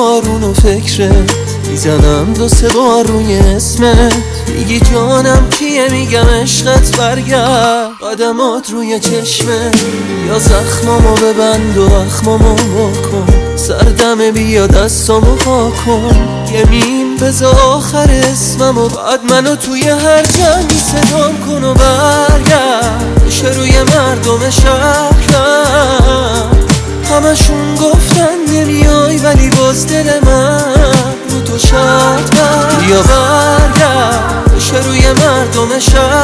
بارون و فکرت میزنم 2-3 بار روی اسمت. میگی جانم کیه، میگم عشقت برگرد. قدمات روی چشمه یا زخمامو ببند و اخمامو بکن. سردمه بیا دستامو پاکن. یه میم بذار آخر اسممو، بعد منو توی هر جمعی صدام کن و برگرد. بشه روی مردم شهرم همشون گفتن نمیای، ولی باز دل من رو تو شرط بست. بیا برگرد بشه روی مردم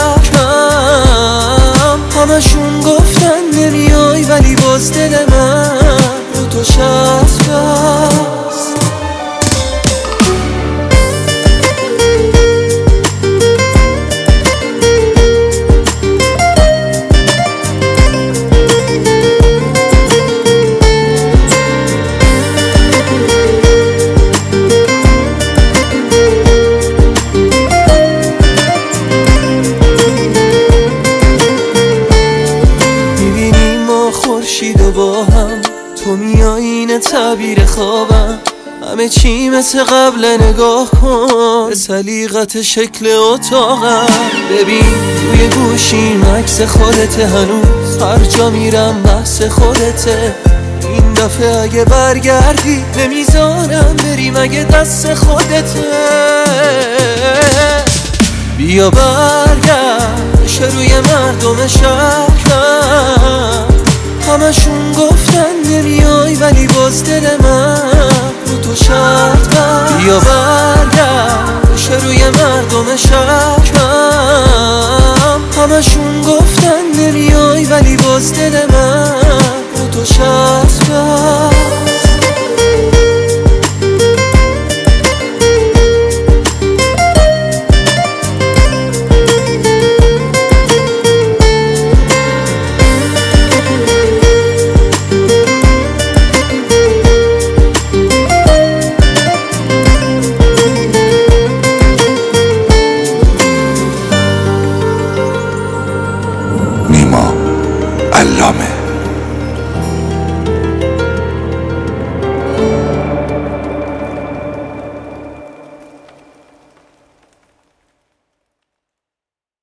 شهرم همشون گفتن نمیای، ولی باز دل من رو تو شرط بست. خورشید و با هم تو میای، این تعبیر خوابم. همه چی مثل قبل، نگاه کن به سلیقت شکل اتاقم. ببین روی گوشیم عکس خودته، هنوز هر جا میرم بحث خودته. این دفعه اگه برگردی نمیذارم بری، مگه دست خودته. بیا برگرد بشه روی مردم شهرم همشون گفتن نمیای، ولی باز دل من رو تو شرط بست. بیا برگرد بشه روی مردم شهرم همشون گفتن نمیای، ولی باز دل من